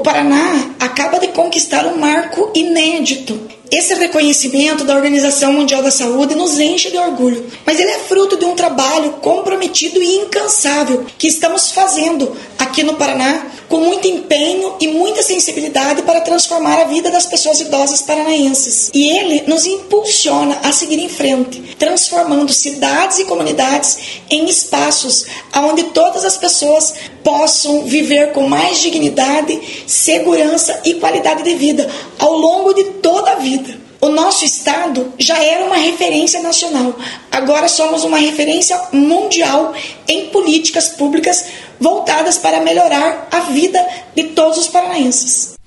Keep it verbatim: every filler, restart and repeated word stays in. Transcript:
Paraná acaba de conquistar um marco inédito. Esse reconhecimento da Organização Mundial da Saúde nos enche de orgulho, mas ele é fruto de um trabalho comprometido e incansável que estamos fazendo aqui no Paraná com muito empenho e muita sensibilidade para transformar a vida das pessoas idosas paranaenses. E ele nos impulsiona a seguir em frente, transformando cidades e comunidades em espaços onde todas as pessoas possam viver com mais dignidade, segurança e qualidade de vida ao longo de toda a vida. O nosso estado já era uma referência nacional, agora somos uma referência mundial em políticas públicas voltadas para melhorar a vida de todos os paranaenses.